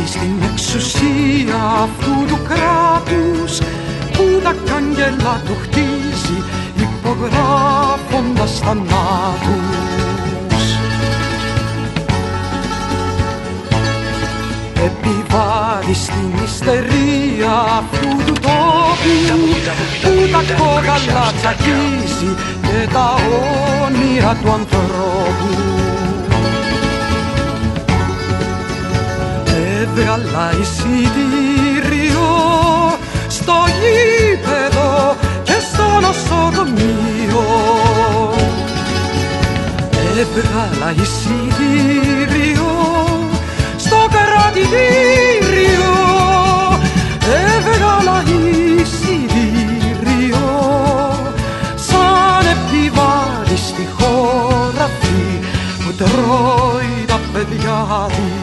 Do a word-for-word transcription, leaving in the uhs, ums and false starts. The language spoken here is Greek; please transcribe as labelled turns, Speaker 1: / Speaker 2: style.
Speaker 1: στην εξουσία αυτού του κράτους που τα κάγκελα του χτίζει υπογράφοντας θανάτους. Επιβάλλει στην ιστερία αυτού του τόπου που τα κόκαλα τσακίζει και τα όνειρα του ανθρώπου. Έβγαλα εισιτήριο στο γήπεδο και στο νοσοκομείο. Έβγαλα εισιτήριο στο κρατητήριο. Έβγαλα εισιτήριο σαν επιβάλλει στη χώρα αυτή που τρώει τα παιδιά της.